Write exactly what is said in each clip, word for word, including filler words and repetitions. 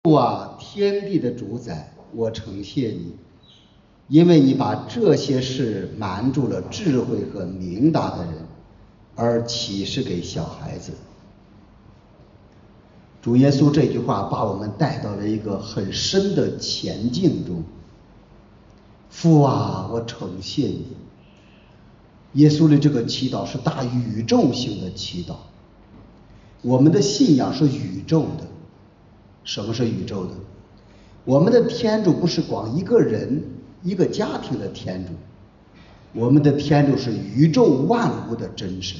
父啊，天地的主宰，我承谢你，因为你把这些事瞒住了智慧和明达的人，而启示给小孩子。主耶稣这句话把我们带到了一个很深的前境中。父啊，我承谢你。耶稣的这个祈祷是大宇宙性的祈祷。我们的信仰是宇宙的。什么是宇宙的？我们的天主不是光一个人一个家庭的天主，我们的天主是宇宙万物的真神。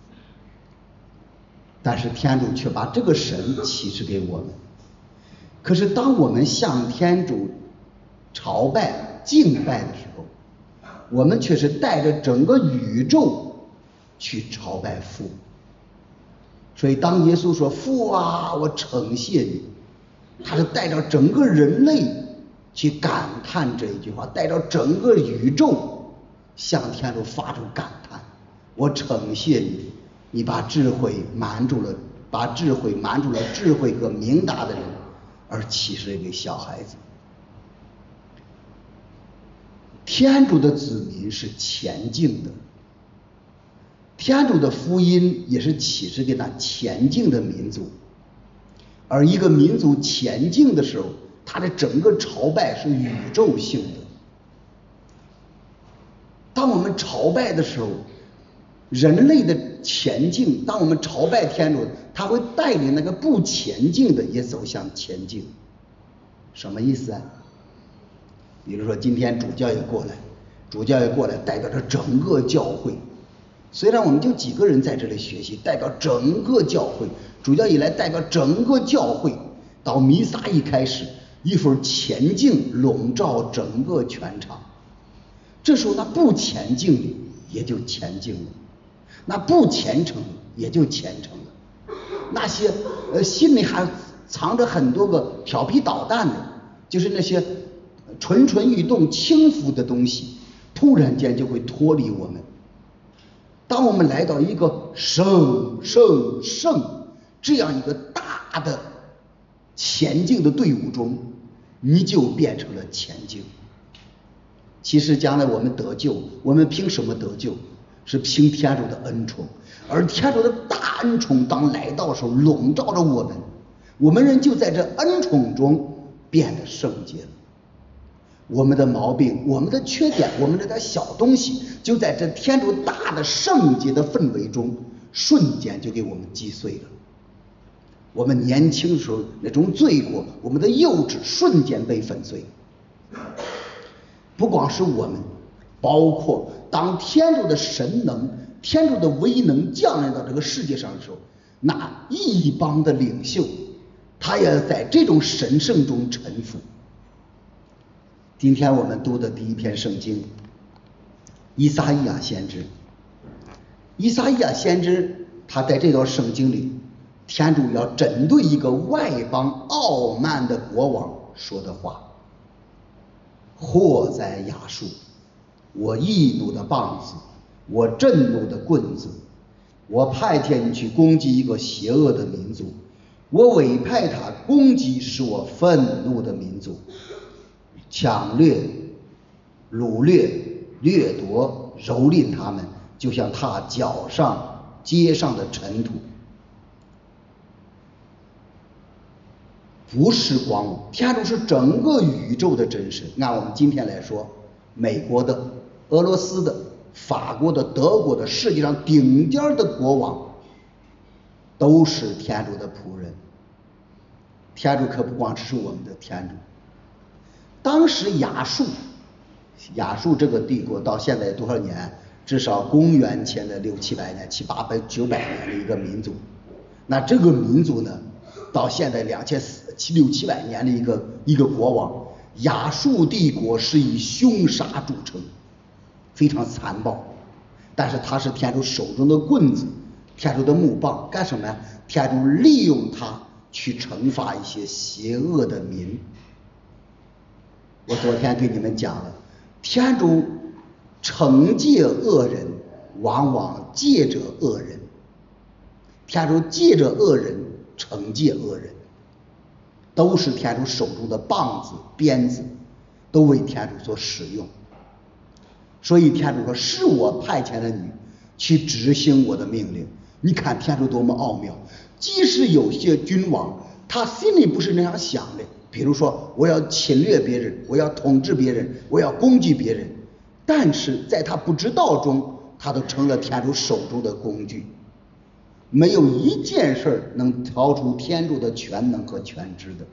但是天主却把这个神启示给我们。可是当我们向天主朝拜敬拜的时候，我们却是带着整个宇宙去朝拜父。所以当耶稣说父啊，我承谢你，他是带着整个人类去感叹这一句话，带着整个宇宙向天主发出感叹，我承谢你，你把智慧瞒住了把智慧瞒住了智慧和明达的人，而启示给小孩子。天主的子民是前进的，天主的福音也是启示给那前进的民族。而一个民族前进的时候，他的整个朝拜是宇宙性的。当我们朝拜的时候，人类的前进，当我们朝拜天主，他会带领那个不前进的也走向前进。什么意思啊？比如说今天主教也过来，主教也过来代表着整个教会。虽然我们就几个人在这里学习，代表整个教会，主教一来代表整个教会，到弥撒一开始，一份前进笼罩整个全场。这时候那不前进的也就前进了，那不虔诚也就虔诚了，那些呃心里还藏着很多个调皮捣蛋的，就是那些蠢蠢欲动轻浮的东西，突然间就会脱离我们。当我们来到一个圣圣圣这样一个大的前进的队伍中，你就变成了前进。其实将来我们得救，我们凭什么得救？是凭天主的恩宠。而天主的大恩宠当来到的时候，笼罩着我们，我们人就在这恩宠中变得圣洁了。我们的毛病，我们的缺点，我们这点小东西，就在这天主大的圣洁的氛围中，瞬间就给我们击碎了。我们年轻时候那种罪过，我们的幼稚，瞬间被粉碎。不光是我们，包括当天主的神能、天主的威能降临到这个世界上的时候，那一帮的领袖，他也在这种神圣中臣服。今天我们读的第一篇圣经，以撒意亚先知。以撒意亚先知他在这段圣经里，天主要针对一个外邦傲慢的国王说的话。祸哉亚述，我易怒的棒子，我震怒的棍子，我派遣你去攻击一个邪恶的民族，我委派他攻击使我愤怒的民族，抢掠、掳掠、掠夺、蹂躏他们，就像踏脚上街上的尘土。不是光天主是整个宇宙的真神。按我们今天来说，美国的、俄罗斯的、法国的、德国的，世界上顶尖的国王都是天主的仆人。天主可不光只是我们的天主。当时亚述亚述这个帝国到现在多少年？至少公元前的六七百年、七八百、九百年的一个民族。那这个民族呢，到现在两千七六七百年的一个一个国王。亚述帝国是以凶杀著称，非常残暴。但是他是天主手中的棍子，天主的木棒，干什么呀？天主利用它去惩罚一些邪恶的民。我昨天给你们讲了，天主惩戒恶人，往往借着恶人。天主借着恶人惩戒恶人。 都是天主手中的棒子、鞭子，都为天主所使用。所以天主说，是我派遣了你去执行我的命令。你看天主多么奥妙，即使有些君王他心里不是那样想的，比如说我要侵略别人，我要统治别人，我要攻击别人，但是在他不知道中，他都成了天主手中的工具。没有一件事能逃出天主的全能和全知的。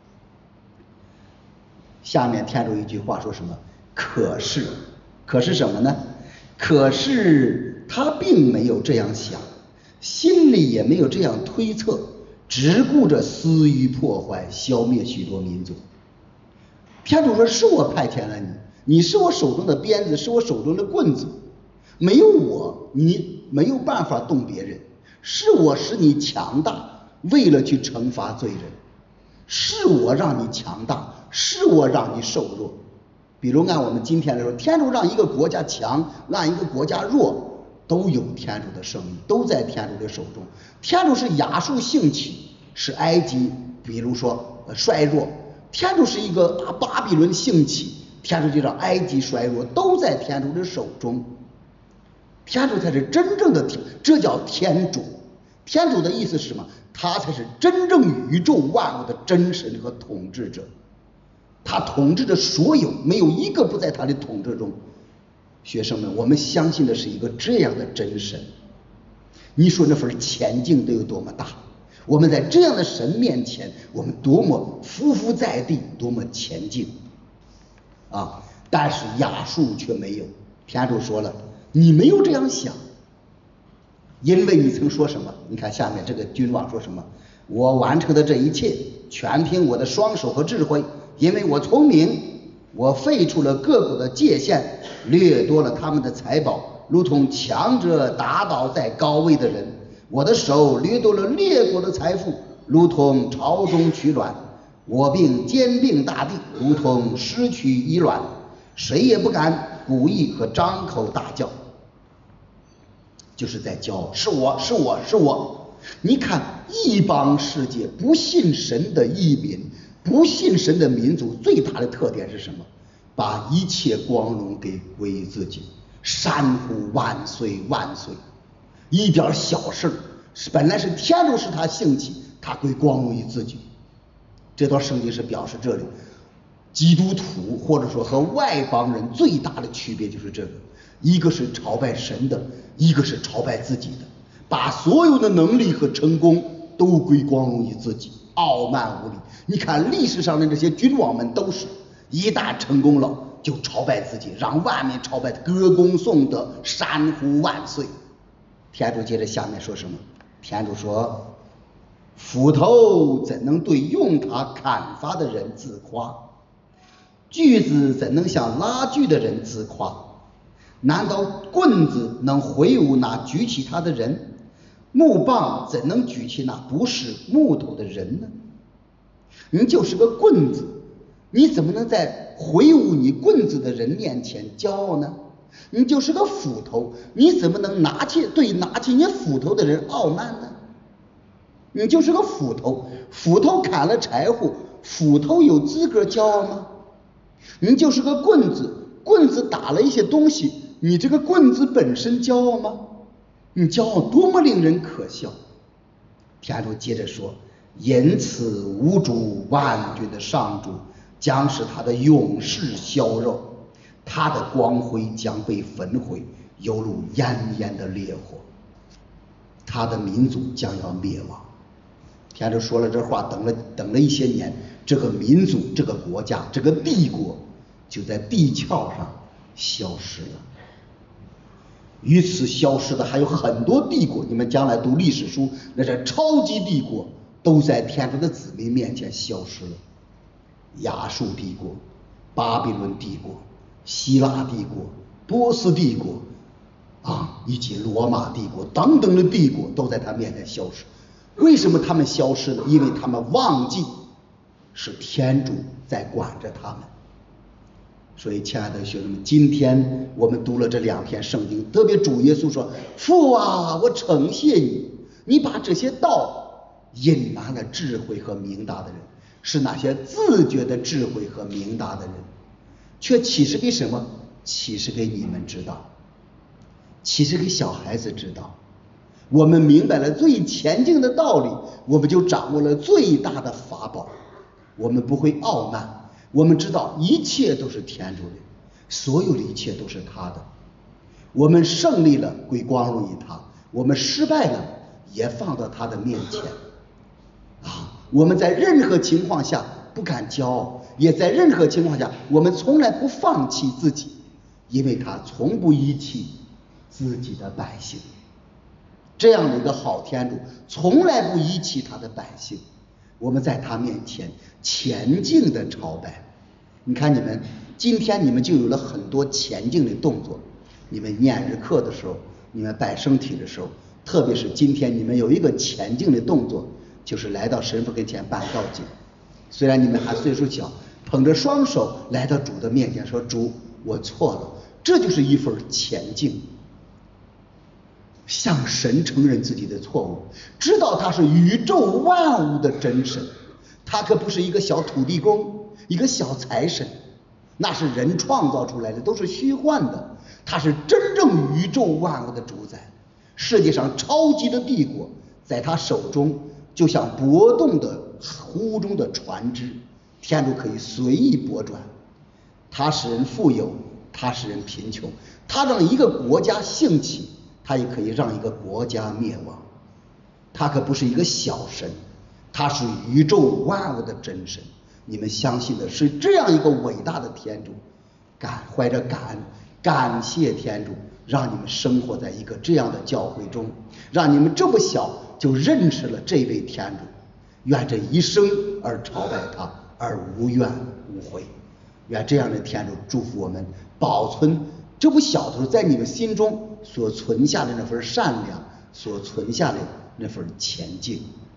下面天主一句话说什么？可是，可是什么呢？可是他并没有这样想，心里也没有这样推测，只顾着私欲破坏，消灭许多民族。天主说，是我派遣了你，你是我手中的鞭子，是我手中的棍子，没有我你没有办法动别人，是我使你强大，为了去惩罚罪人，是我让你强大，是我让你瘦弱。比如按我们今天来说，天主让一个国家强，让一个国家弱，都有天主的生意，都在天主的手中。天主是亚述兴起，使埃及比如说、呃、衰弱，天主是一个大巴比伦兴起，天主就让埃及衰弱，都在天主的手中。天主才是真正的天，这叫天主。天主的意思是什么？他才是真正宇宙万物的真神和统治者，他统治着所有，没有一个不在他的统治中。学生们，我们相信的是一个这样的真神，你说那份前进得有多么大？我们在这样的神面前，我们多么匍匐在地，多么前进啊！但是亚述却没有。天主说了，你没有这样想，因为你曾说什么？你看下面这个君王说什么？我完成的这一切全凭我的双手和智慧，因为我聪明，我废除了各国的界限，掠夺了他们的财宝，如同强者打倒在高位的人。我的手掠夺了列国的财富，如同朝中取卵。我并兼并大地，如同失去蚁卵，谁也不敢故意和张口大叫，就是在骄傲，是我是我是我。你看异邦世界不信神的异民，不信神的民族最大的特点是什么？把一切光荣给归于自己，山呼万岁万岁，一点小事本来是天主使他兴起，他归光荣于自己。这段圣经是表示这里基督徒或者说和外邦人最大的区别就是这个，一个是朝拜神的，一个是朝拜自己的，把所有的能力和成功都归光荣于自己，傲慢无礼。你看历史上的这些君王们都是一旦成功了就朝拜自己，让万民朝拜，歌功颂德，山呼万岁。天主接着下面说什么？天主说，斧头怎能对用它砍伐的人自夸？锯子怎能向拉锯的人自夸？难道棍子能挥舞那举起它的人？木棒怎能举起那不是木头的人呢？你就是个棍子，你怎么能在挥舞你棍子的人面前骄傲呢？你就是个斧头，你怎么能拿起对拿起你斧头的人傲慢呢？你就是个斧头，斧头砍了柴火，斧头有资格骄傲吗？你就是个棍子，棍子打了一些东西，你这个棍子本身骄傲吗？你骄傲多么令人可笑。天主接着说，因此无主万军的上主将使他的勇士消弱，他的光辉将被焚毁，犹如炎炎的烈火，他的民族将要灭亡。天主说了这话，等了等了一些年，这个民族这个国家这个帝国就在地壳上消失了。与此消失的还有很多帝国，你们将来读历史书，那些超级帝国都在天主的子民面前消失了。亚述帝国、巴比伦帝国、希腊帝国、波斯帝国啊，以及罗马帝国等等的帝国都在他面前消失。为什么他们消失了？因为他们忘记是天主在管着他们。所以亲爱的学生们，今天我们读了这两篇圣经，特别主耶稣说，父啊，我称谢你，你把这些道隐瞒了智慧和明达的人， 是那些自觉的智慧和明达的人，却启示给什么？启示给你们知道，启示给小孩子知道。我们明白了最前进的道理，我们就掌握了最大的法宝。我们不会傲慢，我们知道一切都是天主的，所有的一切都是他的。我们胜利了，归光荣于他；我们失败了，也放到他的面前。啊，我们在任何情况下不敢骄傲，也在任何情况下我们从来不放弃自己，因为他从不遗弃自己的百姓。这样的一个好天主从来不遗弃他的百姓，我们在他面前前进的朝拜。你看你们今天你们就有了很多前进的动作，你们念日课的时候，你们拜圣体的时候，特别是今天你们有一个前进的动作，就是来到神父跟前办告解。虽然你们还岁数小，捧着双手来到主的面前说，主，我错了。这就是一份前进，向神承认自己的错误，知道他是宇宙万物的真神，他可不是一个小土地公，一个小财神，那是人创造出来的，都是虚幻的。他是真正宇宙万物的主宰，世界上超级的帝国在他手中就像波动的湖中的船只，天主可以随意拨转。他使人富有，他使人贫穷，他让一个国家兴起，他也可以让一个国家灭亡。他可不是一个小神，他是宇宙万物的真神。你们相信的是这样一个伟大的天主，感怀着感恩感谢天主，让你们生活在一个这样的教会中，让你们这么小就认识了这位天主。愿这一生而朝拜他，而无怨无悔。愿这样的天主祝福我们，保存这不小的时候在你们心中所存下的那份善良，所存下的那份前进。